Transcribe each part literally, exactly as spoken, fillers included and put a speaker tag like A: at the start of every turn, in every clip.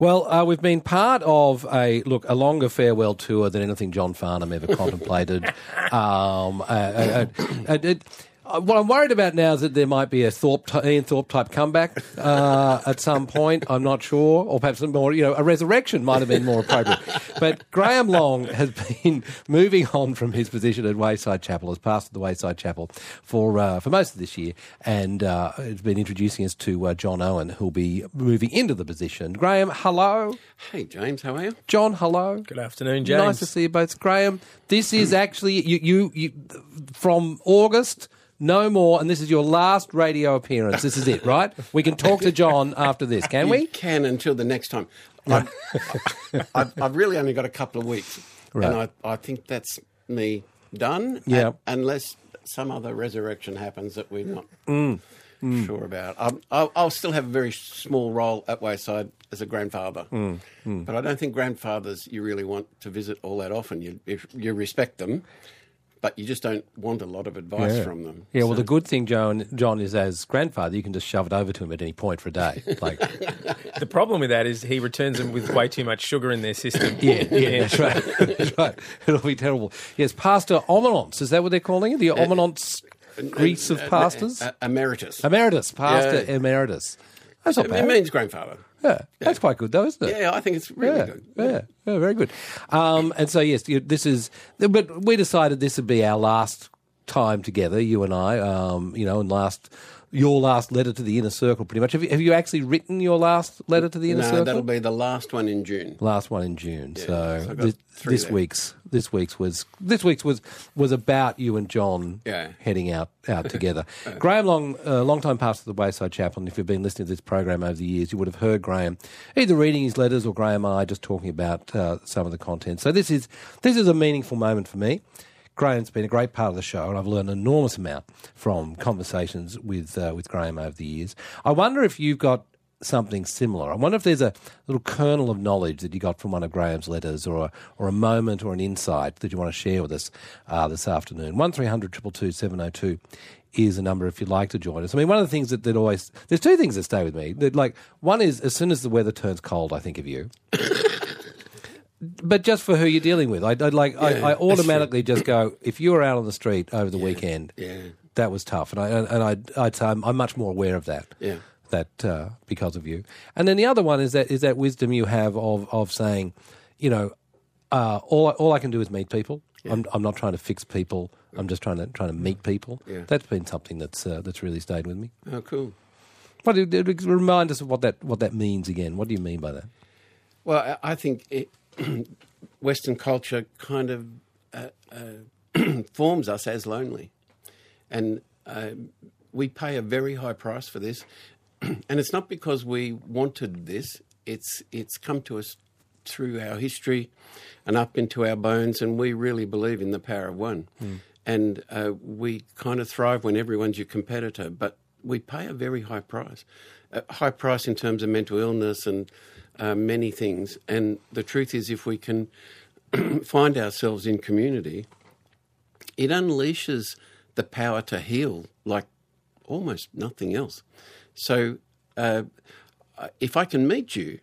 A: Well, uh, we've been part of a look a longer farewell tour than anything John Farnham ever contemplated. Um, uh, uh, uh, uh, uh, what I'm worried about now is that there might be a Thorpe, Ian Thorpe type comeback uh, at some point. I'm not sure, or perhaps more, you know, a resurrection might have been more appropriate. But Graham Long has been moving on from his position at Wayside Chapel, has pastored the Wayside Chapel for uh, for most of this year, and uh, has been introducing us to uh, John Owen, who'll be moving into the position. Graham, hello.
B: Hey, James, how are you?
A: John, hello.
C: Good afternoon, James.
A: Nice to see you both. Graham, this is actually, you, you, you from August, no more, and this is your last radio appearance. This is it, right? We can talk to John after this, can
B: you
A: we?
B: can until the next time. I've, I've, I've really only got a couple of weeks,
A: Right.
B: and I, I think that's me done,
A: Yeah.
B: un- unless some other resurrection happens that we're not
A: Mm. Mm.
B: sure about. Um, I'll, I'll still have a very small role at Wayside as a grandfather,
A: Mm. Mm.
B: but I don't think grandfathers you really want to visit all that often. You, if you respect them, but you just don't want a lot of advice
A: Yeah.
B: from them.
A: Yeah, well,
B: So-
A: the good thing, John, John, is as grandfather, you can just shove it over to him at any point for a day. Like,
C: The problem with that is he returns them with way too much sugar in their system.
A: yeah, yeah, that's right. That's right. It'll be terrible. Yes, Pastor Omenance, is that what they're calling it? The Omenance Grease of
B: Uh, uh,
A: pastors?
B: uh, emeritus.
A: Emeritus, Pastor
B: Yeah.
A: Emeritus. That's not
B: It
A: bad.
B: means grandfather.
A: Yeah, that's quite good, though, isn't it?
B: Yeah, I think it's really
A: yeah,
B: good.
A: Yeah, yeah, very good. Um, and so, yes, you, this is, but we decided this would be our last time together, you and I, um, you know, and last, your last letter to the Inner Circle, pretty much. Have you, have you actually written your last letter to the Inner
B: no,
A: Circle?
B: that'll be the last one in June.
A: Last one in June.
B: Yeah,
A: so
B: so I've got
A: this,
B: three
A: this
B: left.
A: week's this week's was this week's was was about you and John
B: Yeah.
A: heading out out together. Graham Long, uh, long time pastor of the Wayside Chapel, and if you've been listening to this program over the years, you would have heard Graham either reading his letters or Graham and I just talking about uh, some of the content. So this is this is a meaningful moment for me. Graham's been a great part of the show, and I've learned an enormous amount from conversations with uh, with Graham over the years. I wonder if you've got something similar. I wonder if there's a little kernel of knowledge that you got from one of Graham's letters, or a, or a moment or an insight that you want to share with us uh, this afternoon. One three hundred two two two seven oh two is a number if you'd like to join us. I mean, one of the things that, that always... There's two things that stay with me. That, like, one is, as soon as the weather turns cold, I think of you. But just for who you're dealing with. I, I like.
B: Yeah,
A: I, I
B: that's
A: automatically just go, if you were out on the street over the weekend,
B: Yeah,
A: that was tough. And, I, and I'd, I'd say I'm, I'm much more aware of that.
B: yeah.
A: That uh, because of you. And then the other one is that is that wisdom you have of of saying, you know, uh, all all I can do is meet people.
B: Yeah.
A: I'm I'm not trying to fix people. I'm just trying to trying to meet people.
B: Yeah.
A: That's been something that's uh, that's really stayed with me.
B: Oh, cool.
A: What do you, remind us of what that what that means again? What do you mean by that?
B: Well, I I think it, Western culture kind of uh, uh, forms us as lonely. And uh, we pay a very high price for this. And it's not because we wanted this. It's it's come to us through our history and up into our bones, and we really believe in the power of one. Mm. And uh, we kind of thrive when everyone's your competitor, but we pay a very high price. A high price in terms of mental illness and uh, many things. And the truth is, if we can find ourselves in community, it unleashes the power to heal like almost nothing else. So uh, if I can meet you,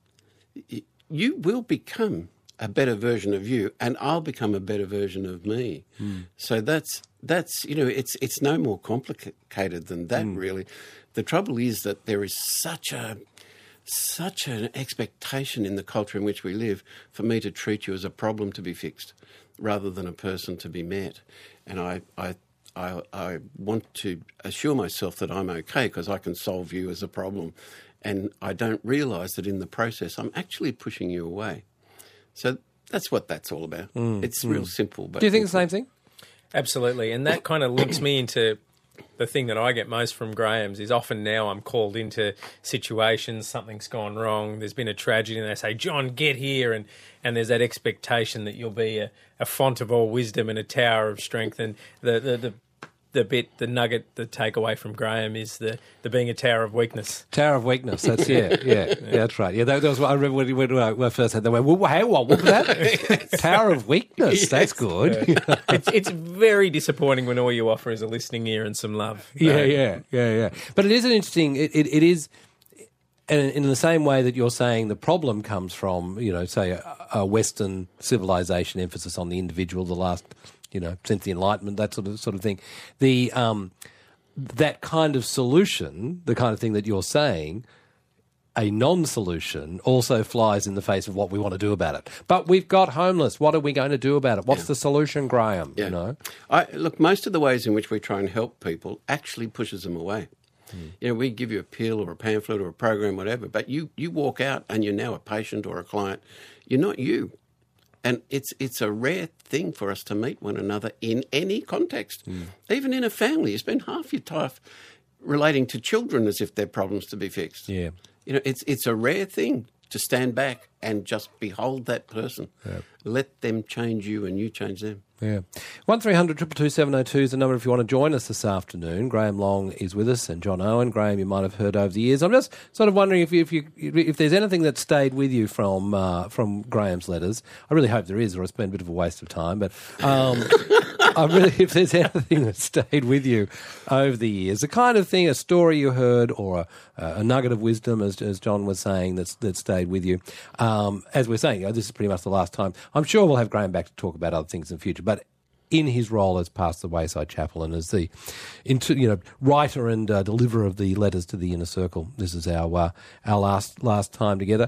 B: you will become a better version of you, and I'll become a better version of me. Mm. So that's that's you know it's it's no more complicated than that, mm. really. The trouble is that there is such a such an expectation in the culture in which we live for me to treat you as a problem to be fixed, rather than a person to be met. And I I. I, I want to assure myself that I'm okay because I can solve you as a problem. And I don't realise that in the process I'm actually pushing you away. So that's what that's all about. Mm, it's mm. real simple. But
A: do you think the same thing?
C: Absolutely. And that kind of links me into the thing that I get most from Graham's is often now I'm called into situations, something's gone wrong, there's been a tragedy, and they say, John, get here. And, and there's that expectation that you'll be a, a font of all wisdom and a tower of strength. And the, the, the The bit, the nugget, the takeaway from Graham is the, the being a tower of weakness.
A: Tower of weakness. That's yeah, yeah, yeah. That's right. Yeah, that, that was what I remember when, when, when I first had that. Went, well, hey, what, what was that? Tower of weakness. Yes. That's good.
C: Yeah. it's, it's very disappointing when all you offer is a listening ear and some love.
A: Yeah, no. yeah, yeah, yeah. But it is an interesting. It, it, it is. and in the same way that you're saying the problem comes from, you know, say a, a Western civilization emphasis on the individual, the last, you know, since the Enlightenment, that sort of sort of thing, the um, that kind of solution, the kind of thing that you're saying, a non-solution also flies in the face of what we want to do about it. But we've got homeless. What are we going to do about it? What's yeah. the solution, Graham?
B: Yeah.
A: You know,
B: I, look, most of the ways in which we try and help people actually pushes them away. Mm. You know, we give you a pill or a pamphlet or a program, whatever, but you, you walk out and you're now a patient or a client. You're not you. And it's it's a rare thing for us to meet one another in any context. Mm. Even in a family, you spend half your time relating to children as if they're problems to be fixed.
A: Yeah.
B: You know, it's it's a rare thing to stand back and just behold that person. Yeah. Let them change you and you change them.
A: Yeah. one three hundred two two two seven oh two is the number if you want to join us this afternoon. Graham Long is with us and John Owen. Graham, you might have heard over the years. I'm just sort of wondering if you, if you if there's anything that stayed with you from uh, from Graham's letters. I really hope there is, or it's been a bit of a waste of time. But um, I really, if there's anything that stayed with you over the years, the kind of thing, a story you heard, or a, a nugget of wisdom, as, as John was saying, that's that stayed with you. Um, as we're saying, you know, this is pretty much the last time. I'm sure we'll have Graham back to talk about other things in the future, but in his role as past the Wayside Chapel and as the into, you know, writer and uh, deliverer of the letters to the Inner Circle, this is our uh, our last last time together.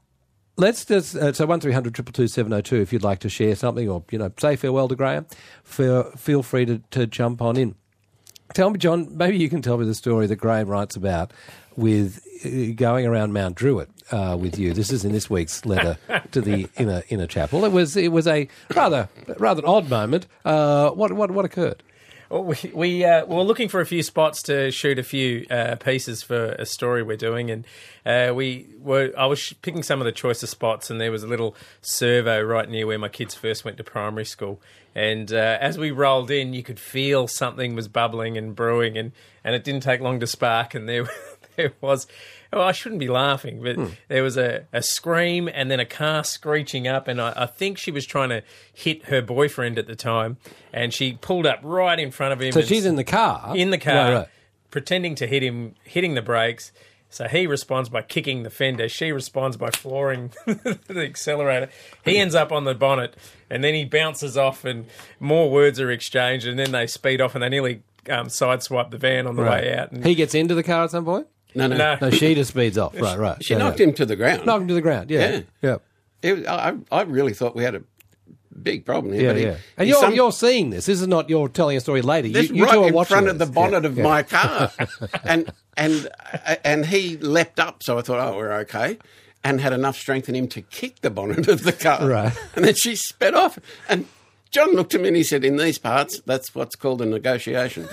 A: Let's just, uh, so one three hundred two two two seven oh two if you'd like to share something or, you know, say farewell to Graham, feel, feel free to, to jump on in. Tell me, John, maybe you can tell me the story that Graham writes about with uh, going around Mount Druitt uh, with you. This is in this week's letter to the Inner Inner Chapel. It was it was a rather rather an odd moment. Uh, what what what occurred?
C: Well, we we uh, were looking for a few spots to shoot a few uh, pieces for a story we're doing, and uh, we were. I was picking some of the choicer spots, and there was a little servo right near where my kids first went to primary school. And uh, as we rolled in, you could feel something was bubbling and brewing, and, and it didn't take long to spark. And there, there was. Well, I shouldn't be laughing, but hmm. there was a, a scream and then a car screeching up, and I, I think she was trying to hit her boyfriend at the time, and she pulled up right in front of him.
A: So she's in the car?
C: In the car,
A: right, right.
C: pretending to hit him, hitting the brakes. So he responds by kicking the fender. She responds by flooring the accelerator. He ends up on the bonnet, and then he bounces off, and more words are exchanged, and then they speed off, and they nearly um, sideswipe the van on the
A: right.
C: way out. And
A: he gets into the car at some point?
B: No, no,
C: no.
A: No, she just speeds off. Right, right.
B: She
A: yeah,
B: knocked
A: yeah.
B: him to the ground.
A: Knocked him to the ground, yeah.
B: Yeah.
A: yeah.
B: It, I, I really thought we had a big problem here.
A: Yeah,
B: but he,
A: yeah. And you're, some, you're seeing this. This is not you're telling a story later.
B: This
A: you, you
B: right
A: two are
B: in
A: watching
B: front
A: this.
B: of the bonnet
A: yeah,
B: of
A: yeah.
B: my car. and and and he leapt up, so I thought, oh, we're okay, and had enough strength in him to kick the bonnet of the car.
A: Right.
B: And then she sped off. And John looked at me and he said, in these parts, that's what's called a negotiation.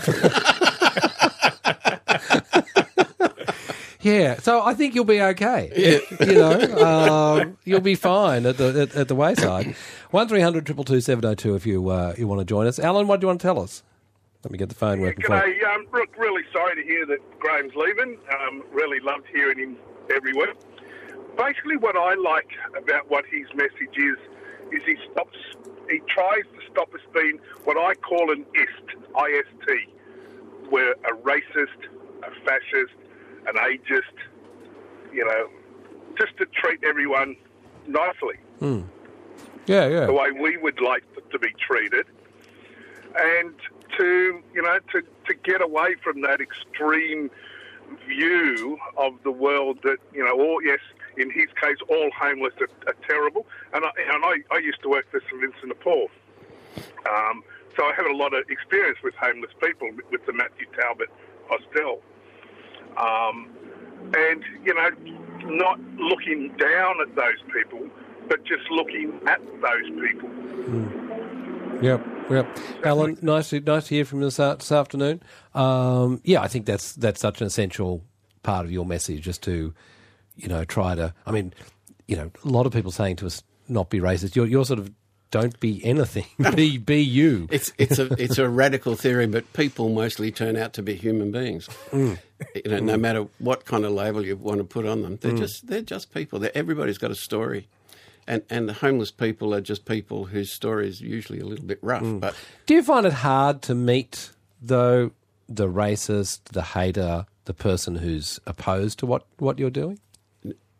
A: Yeah, so I think you'll be okay.
B: Yeah.
A: You know, um, you'll be fine at the at, at the wayside. One three hundred two two two seven oh two if you uh, you want to join us. Alan, what do you want to tell us? Let me get the phone working.
D: Yeah, g'day. Um, look, really sorry to hear that Graham's leaving. Um, really loved hearing him every week. Basically, what I like about what his message is, is he stops. He tries to stop us being what I call an ist, I S T. We're a racist, a fascist, an ageist, you know, just to treat everyone nicely.
A: Mm. Yeah, yeah.
D: The way we would like to be treated. And to, you know, to, to get away from that extreme view of the world that, you know, all, yes, in his case, all homeless are, are terrible. And, I, and I, I used to work for St Vincent de Paul. Um, so I have a lot of experience with homeless people, with the Matthew Talbot Hostel. Um, and, you know, not looking down at those people, but just looking at those people.
A: Mm. Yep, yep. Alan, nice to, nice to hear from you this, this afternoon. Um, yeah, I think that's that's such an essential part of your message, just to, you know, try to, I mean, you know, a lot of people saying to us, not be racist. You're, you're sort of, don't be anything. Be be you.
B: It's it's a it's a radical theory, but people mostly turn out to be human beings. Mm. You know, mm. no matter what kind of label you want to put on them, they're mm. just they're just people. They're, everybody's got a story, and and the homeless people are just people whose story is usually a little bit rough. Mm. But
A: do you find it hard to meet though the racist, the hater, the person who's opposed to what, what you're doing?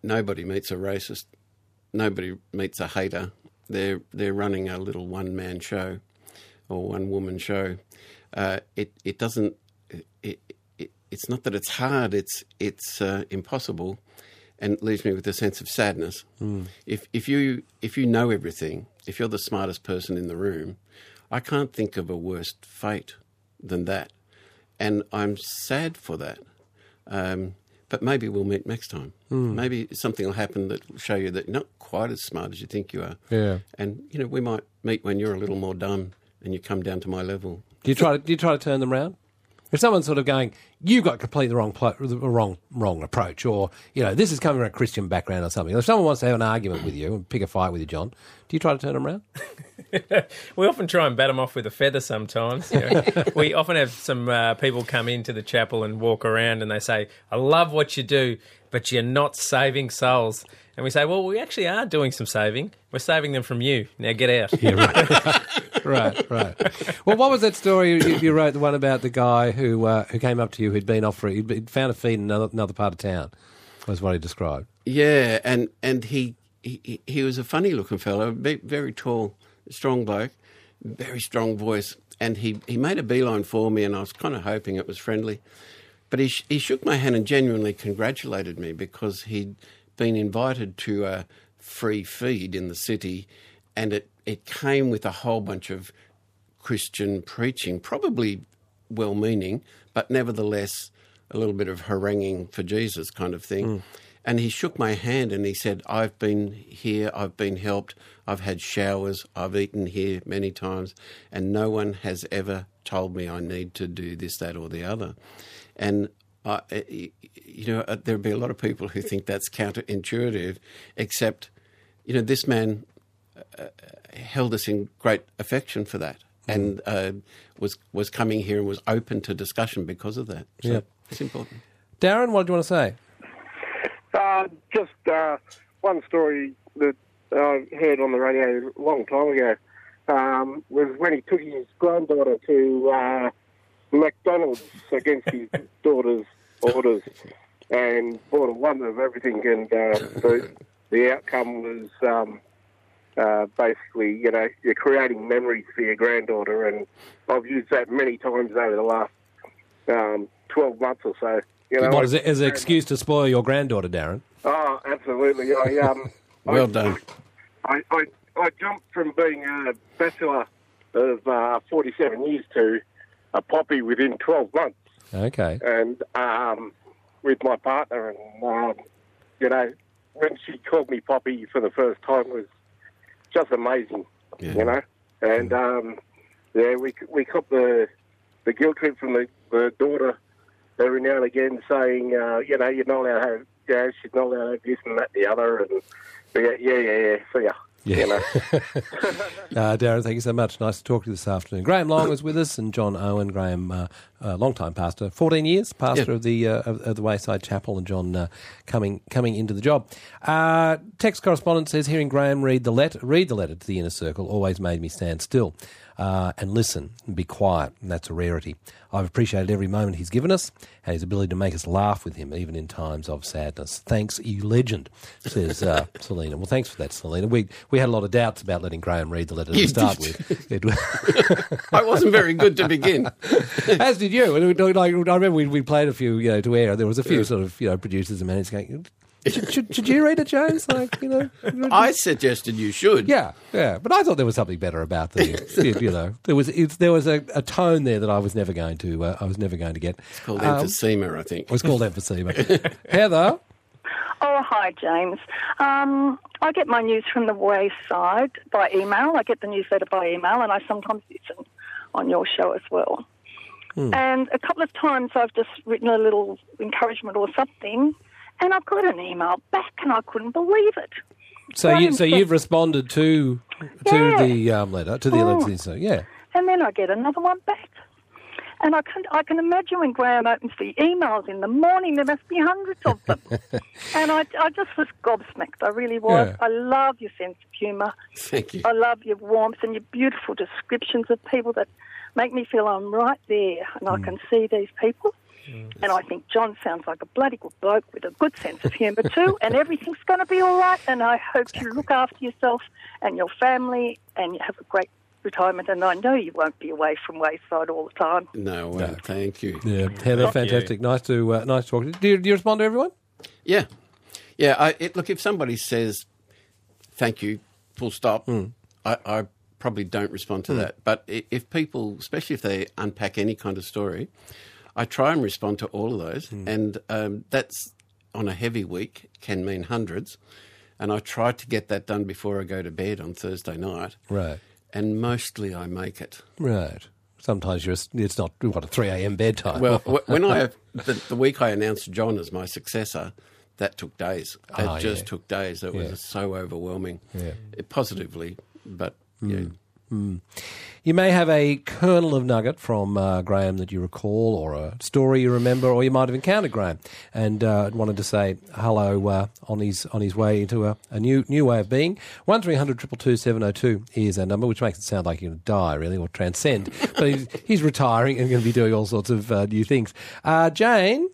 B: nobody meets a racist. Nobody meets a hater. They're they're running a little one-man show or one-woman show. Uh, it it doesn't. It, it, it's not that it's hard. It's it's uh, impossible, and it leaves me with a sense of sadness. Mm. If if you if you know everything, if you're the smartest person in the room, I can't think of a worse fate than that, and I'm sad for that. Um, But maybe we'll meet next time. Mm. Maybe something will happen that will show you that you're not quite as smart as you think you are.
A: Yeah.
B: And, you know, we might meet when you're a little more dumb and you come down to my level.
A: Do you try to, do you try to turn them round? If someone's sort of going, you've got completely the wrong, pl- the wrong, wrong approach, or, you know, this is coming from a Christian background or something. If someone wants to have an argument with you and pick a fight with you, John, do you try to turn them around?
C: We often try and bat them off with a feather sometimes. You know. We often have some uh, people come into the chapel and walk around and they say, I love what you do, but you're not saving souls. And we say, well, we actually are doing some saving. We're saving them from you. Now get out. Yeah,
A: right. right, right. Well, what was that story you, you wrote, the one about the guy who uh, who came up to you who'd been off for it, he'd found a feed in another, another part of town, was what he described.
B: Yeah, and, and he, he he was a funny-looking fellow, very tall, strong bloke, very strong voice, and he, he made a beeline for me, and I was kind of hoping it was friendly. But he he shook my hand and genuinely congratulated me because he'd been invited to a free feed in the city, and it, it came with a whole bunch of Christian preaching, probably well-meaning, but nevertheless a little bit of haranguing for Jesus kind of thing. Mm. And he shook my hand and he said, I've been here, I've been helped, I've had showers, I've eaten here many times, and no one has ever told me I need to do this, that or the other. And, uh, you know, there'll be a lot of people who think that's counterintuitive, except, you know, this man uh, held us in great affection for that and uh, was was coming here and was open to discussion because of that. So
A: yep.
B: It's important.
A: Darren, what do you want to say?
E: Uh, just uh, one story that I heard on the radio a long time ago um, was when he took his granddaughter to uh, McDonald's against his daughter's orders and bought a wonder of everything, and uh, the, the outcome was um, uh, basically, you know, you're creating memories for your granddaughter, and I've used that many times over the last um, twelve months or so. You know,
A: what, as, a, as an excuse to spoil your granddaughter, Darren?
E: Oh, absolutely. I, um,
B: well
E: I,
B: done.
E: I, I, I jumped from being a bachelor of uh, forty-seven years to a poppy within twelve months.
A: Okay.
E: And um, with my partner, and, um, you know, when she called me Poppy for the first time, it was just amazing, yeah. you know. And, um, yeah, we we caught the, the guilt trip from the, the daughter every now and again saying, uh, you know, you're not allowed to have, you know, she's not allowed to have this and that and the other. And, yeah, yeah, yeah, yeah, see ya.
A: Yeah.
E: You know.
A: uh, Darren, thank you so much. Nice to talk to you this afternoon. Graham Long was with us, and John Owen. Graham, uh, uh, long-time pastor, fourteen years, pastor yeah. of the uh, of, of the Wayside Chapel, and John uh, coming coming into the job. Uh, text correspondent says, hearing Graham read the letter, read the letter to the Inner Circle always made me stand still uh, and listen and be quiet, and that's a rarity. I've appreciated every moment he's given us and his ability to make us laugh with him, even in times of sadness. Thanks, you legend, says uh, Selena. Well, thanks for that, Selena. We we had a lot of doubts about letting Graham read the letter to
B: you
A: start
B: did.
A: with. It,
B: I wasn't very good to begin.
A: As did you. Like, I remember we, we played a few, you know, to air. There was a few sort of, you know, producers and managers going, Should, should, should you read it, James? Like, you know,
B: I suggested you should.
A: Yeah, yeah, but I thought there was something better about the, you know, there was it's, there was a, a tone there that I was never going to, uh, I was never going to get.
B: It's called
A: um,
B: emphysema, I think.
A: It was called emphysema. Heather.
F: Oh, hi, James. Um, I get my news from the Wayside by email. I get the newsletter by email, and I sometimes listen on your show as well. Hmm. And a couple of times I've just written a little encouragement or something. And I got an email back, and I couldn't believe it.
A: So,
F: so
A: you, so you've responded to to
F: yeah.
A: the um, letter, to the
F: oh.
A: letter, so yeah.
F: And then I get another one back, and I can I can imagine when Graham opens the emails in the morning, there must be hundreds of them. And I, I just was gobsmacked. I really was.
A: Yeah.
F: I love your sense of humour.
B: Thank you.
F: I love your warmth and your beautiful descriptions of people that make me feel I'm right there and I can see these people. And I think John sounds like a bloody good bloke with a good sense of humour too, and everything's going to be all right. And I hope you look after yourself and your family and you have a great retirement. And I know you won't be away from Wayside all the time.
B: No, well, no. Thank you.
A: Yeah, Heather,
C: Thank
A: fantastic.
C: you.
A: Nice to uh, nice to talk to you. Do you. Do you respond to everyone?
B: Yeah. Yeah, I, it, look, if somebody says thank you, full stop, mm. I, I probably don't respond to mm. that. But if people, especially if they unpack any kind of story, I try and respond to all of those, mm. and um, that's on a heavy week can mean hundreds, and I try to get that done before I go to bed on Thursday night.
A: Right.
B: And mostly I make it.
A: Right. Sometimes you're, it's not, what, a three a.m. bedtime.
B: Well, when I have, the, the week I announced John as my successor, that took days. That
A: oh,
B: just
A: yeah.
B: took days. It was
A: yeah.
B: so overwhelming,
A: yeah.
B: it, positively, but
A: mm.
B: yeah.
A: Mm. You may have a kernel of nugget from uh, Graham that you recall, or a story you remember, or you might have encountered Graham and uh, wanted to say hello uh, on his on his way into a, a new new way of being. One three hundred two two two seven oh two is our number, which makes it sound like you're going to die, really, or transcend. But he's, he's retiring and going to be doing all sorts of uh, new things. Uh, Jane?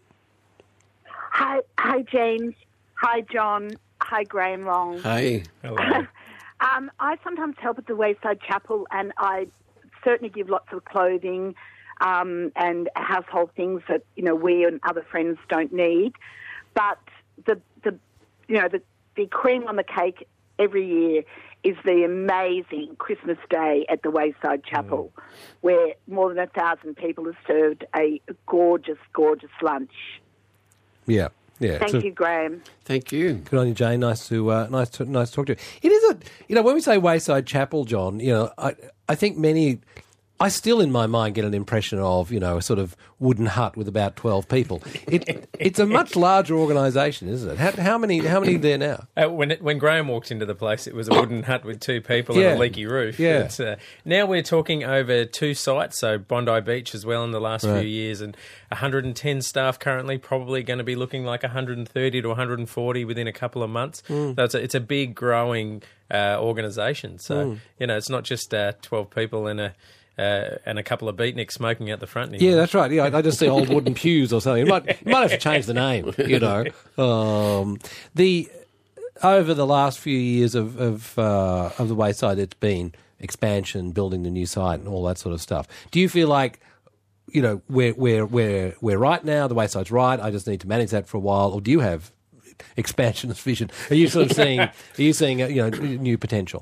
G: Hi, hi, James. Hi, John. Hi, Graham Long.
B: Hi.
C: Hello.
G: Um, I sometimes help at the Wayside Chapel, and I certainly give lots of clothing um, and household things that you know we and other friends don't need. But the the you know the, the cream on the cake every year is the amazing Christmas Day at the Wayside Chapel, mm. where more than a thousand people are served a gorgeous, gorgeous lunch.
A: Yeah. Yeah,
G: Thank
A: so,
G: you, Graham.
B: Thank you.
A: Good on you, Jane. Nice to uh, nice to nice to talk to you. It is a you know when we say Wayside Chapel, John. You know, I I think many. I still, in my mind, get an impression of, you know, a sort of wooden hut with about twelve people. It, it's a much larger organisation, isn't it? How, how many How many are there now?
C: Uh, when it, when Graham walked into the place, it was a wooden hut with two people
A: Yeah.
C: and a leaky roof.
A: Yeah.
C: It's, uh, now we're talking over two sites, so Bondi Beach as well in the last
A: Right.
C: few years, and one hundred ten staff currently, probably going to be looking like one hundred thirty to one hundred forty within a couple of months.
A: Mm.
C: So it's a, it's a big growing uh, organisation. So,
A: Mm.
C: you know, it's not just uh, twelve people in a... Uh, and a couple of beatniks smoking out the front.
A: Yeah, that's right. Yeah, I, I just see old wooden pews or something. You might, you might have to change the name, you know. Um, the over the last few years of of, uh, of the Wayside, it's been expansion, building the new site, and all that sort of stuff. Do you feel like, you know, we're we're we're we're right now? The Wayside's right. I just need to manage that for a while, or do you have expansionist vision? Are you sort of seeing? Are you seeing, you know, new potential?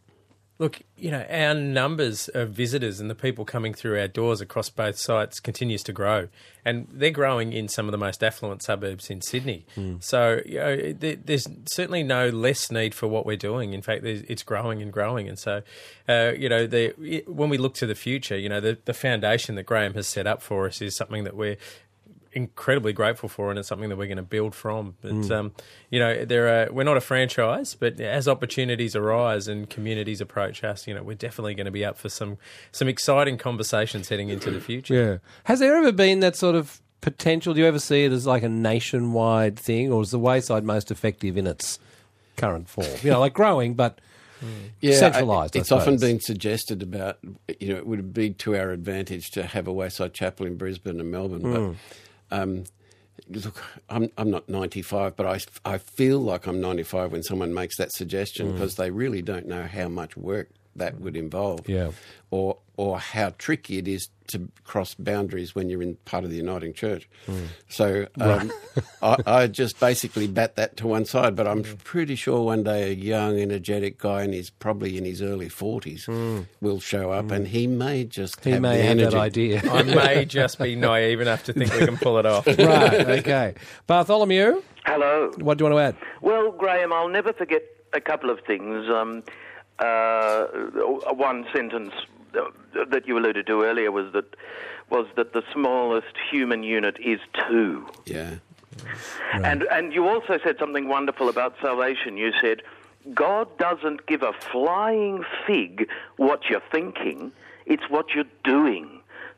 C: Look, you know, our numbers of visitors and the people coming through our doors across both sites continues to grow. And they're growing in some of the most affluent suburbs in Sydney. Mm. So, you know, there, there's certainly no less need for what we're doing. In fact, it's growing and growing. And so, uh, you know, the, when we look to the future, you know, the, the foundation that Graham has set up for us is something that we're incredibly grateful for, and it's something that we're going to build from. But mm. um, you know, there are we're not a franchise, but as opportunities arise and communities approach us, you know, we're definitely going to be up for some some exciting conversations heading into the future.
A: Yeah, has there ever been that sort of potential? Do you ever see it as like a nationwide thing, or is the Wayside most effective in its current form? You know, like growing, but yeah, centralised.
B: It's often been suggested about, you know, it would be to our advantage to have a Wayside Chapel in Brisbane and Melbourne, mm. but. Um, look, I'm I'm not ninety-five, but I, I feel like I'm ninety-five when someone makes that suggestion, because mm. they really don't know how much work that would involve,
A: yeah,
B: or or how tricky it is to cross boundaries when you're in part of the Uniting Church. Mm. So um, I, I just basically bat that to one side, but I'm pretty sure one day a young, energetic guy, and he's probably in his early forties, mm. will show up, mm. and he may just
A: he
B: have
A: may
B: the
A: have
B: energy.
A: that idea.
C: I may just be naive enough to think we can pull it off.
A: Right, okay. Bartholomew?
H: Hello.
A: What do you want to add?
H: Well, Graham, I'll never forget a couple of things. Um, uh, one sentence that you alluded to earlier was that was that the smallest human unit is two.
B: Yeah.
H: Right. And and you also said something wonderful about salvation. You said, God doesn't give a flying fig what you're thinking, it's what you're doing.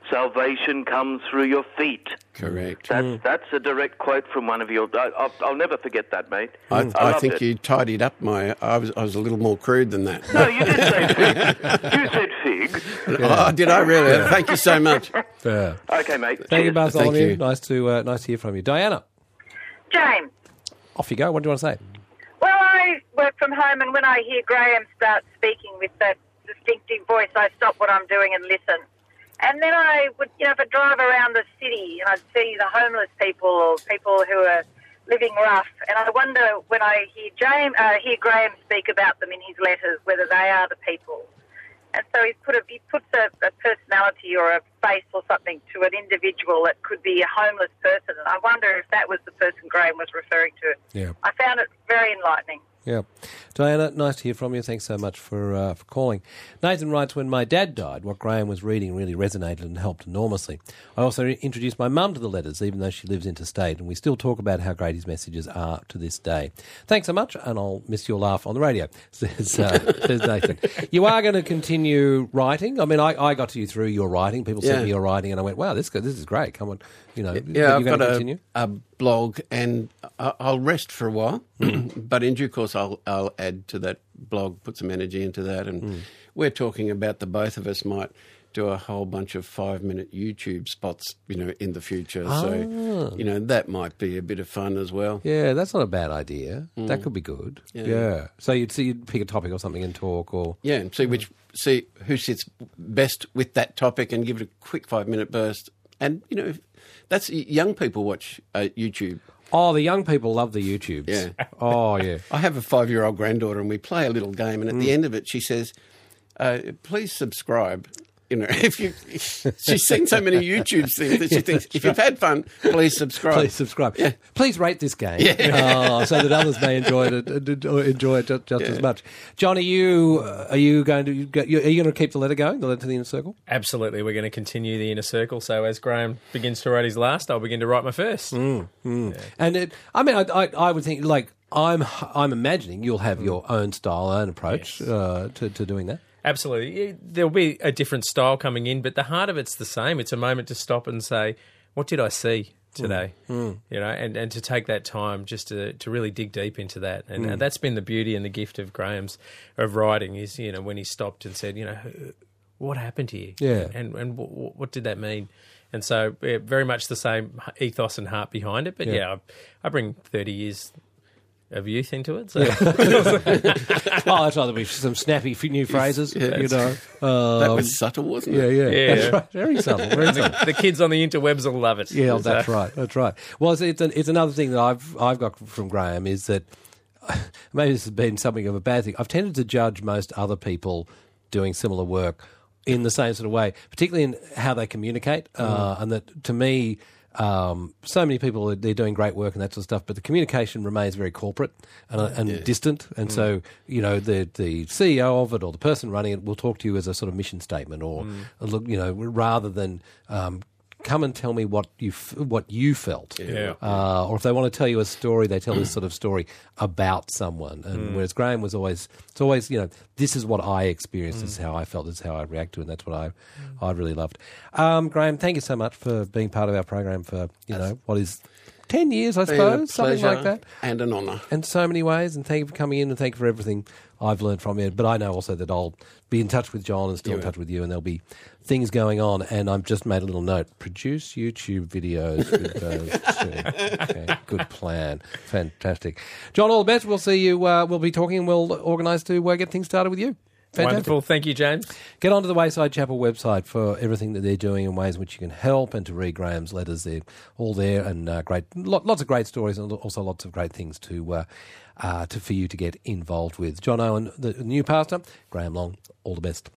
H: salvation comes through your feet.
B: Correct.
H: That's,
A: Mm.
H: that's a direct quote from one of your... I, I'll, I'll never forget that, mate.
B: I,
H: I,
B: I
H: loved
B: think
H: it.
B: you tidied up my... I was I was a little more crude than that.
H: No, you did say fig. You said fig.
B: Oh, did I really? Thank you so much.
A: Yeah.
H: Okay, mate.
A: Thank you,
H: Cheers.
A: Bartholomew.
B: Thank you.
A: Nice to uh, nice to hear from you, Diana.
I: James.
A: Off you go. What do you want to say?
I: Well, I work from home, and when I hear Graham start speaking with that distinctive voice, I stop what I'm doing and listen. And then I would, you know, if I drive around the city and I'd see the homeless people or people who are living rough, and I wonder when I hear James, uh, hear Graham speak about them in his letters, whether they are the people. And so he put a, he puts a, a personality or a face or something to an individual that could be a homeless person. And I wonder if that was the person Graham was referring to.
A: Yeah.
I: I found it very enlightening.
A: Yeah. Diana, nice to hear from you. Thanks so much for uh, for calling. Nathan writes, when my dad died, what Graham was reading really resonated and helped enormously. I also introduced my mum to the letters, even though she lives interstate, and we still talk about how great his messages are to this day. Thanks so much, and I'll miss your laugh on the radio, says, uh, says Nathan. You are going to continue writing? I mean, I, I got to you through your writing. People sent
B: Yeah.
A: me your writing, and I went, wow, this this is great. Come on. You know,
B: Yeah,
A: you're
B: I've
A: going
B: got
A: to
B: a,
A: continue?
B: a blog, and I- I'll rest for a while, but in due course I'll, I'll add to that blog, put some energy into that, and
A: Mm.
B: we're talking about the both of us might do a whole bunch of five-minute YouTube spots, you know, in the future. So, you know, that might be a bit of fun as well.
A: Yeah, that's not a bad idea. That could be good. Yeah.
B: Yeah.
A: So you'd see you'd pick a topic or something and talk, or
B: Yeah, and see which see who sits best with that topic, and give it a quick five-minute burst. And you know, that's young people watch uh, YouTube.
A: oh, the young people love the YouTubes.
B: Yeah.
A: Oh, yeah.
B: I have a five-year-old granddaughter, and we play a little game. And at
A: Mm.
B: the end of it, she says, uh, "Please subscribe." You know, if you, she's seen so many YouTube things that she thinks, if you've had fun, please subscribe.
A: Please subscribe.
B: Yeah.
A: Please rate this game uh, so that others may enjoy it and enjoy it just, just
B: Yeah.
A: as much. John, are you uh, are you going to go, are you going to keep the letter going, the letter to the inner circle?
C: Absolutely, we're going to continue the inner circle. So as Graham begins to write his last, I'll begin to write my first.
A: Mm, mm. And it, I mean, I, I, I would think like I'm I'm imagining you'll have your own style, own approach
C: Yes.
A: uh, to to doing that.
C: Absolutely. There'll be a different style coming in, but the heart of it's the same. It's a moment to stop and say, what did I see today?
A: Mm.
C: You know, and, and to take that time just to, to really dig deep into that. And
A: Mm.
C: uh, that's been the beauty and the gift of Graham's of writing is, you know, when he stopped and said, you know, what happened here?
A: Yeah.
C: And, and w- what did that mean? And so yeah, very much the same ethos and heart behind it. But
A: Yeah.
C: yeah, I, I bring thirty years of youth into it. So.
A: Oh, that's right. There'll be some snappy f- new phrases,
B: Yeah.
A: you know.
B: That
A: Um,
B: was subtle, wasn't
A: yeah,
B: it?
A: yeah,
C: Yeah.
A: That's right. Very subtle. Very subtle.
C: The kids on the interwebs will love it.
A: Yeah,
C: So-
A: that's right. That's right. Well, it's it's, an, it's another thing that I've I've got from Graham is that maybe this has been something of a bad thing. I've tended to judge most other people doing similar work in the same sort of way, particularly in how they communicate, uh, and that to me. Um, so many people, they're doing great work and that sort of stuff, but the communication remains very corporate and, uh, and distant. And so, you know, the the C E O of it or the person running it will talk to you as a sort of mission statement or, a look, you know, rather than um, come and tell me what you f- what you felt.
C: Yeah.
A: Uh, or if they want to tell you a story, they tell this sort of story about someone. And whereas Graham was always, it's always, you know, this is what I experienced, this is how I felt, this is how I react to it, and that's what I I really loved. Um, Graham, thank you so much for being part of our program for, you know, what is ten years, I
B: Been a
A: suppose, something
B: pleasure
A: like that.
B: and an honour.
A: In so many ways, and thank you for coming in and thank you for everything I've learned from you. But I know also that I'll be in touch with John and still in
B: Yeah.
A: touch with you, and there'll be things going on. And I've just made a little note: produce YouTube videos with those two. Okay, good plan, fantastic. John, all the best. We'll see you. Uh, we'll be talking, and we'll organise to uh, get things started with you. Fantastic.
C: Wonderful. Thank you, James.
A: Get onto the Wayside Chapel website for everything that they're doing and ways in which you can help, and to read Graham's letters. They're all there, and uh, great, lot, lots of great stories, and also lots of great things to uh, uh, to for you to get involved with. John Owen, the new pastor, Graham Long, all the best.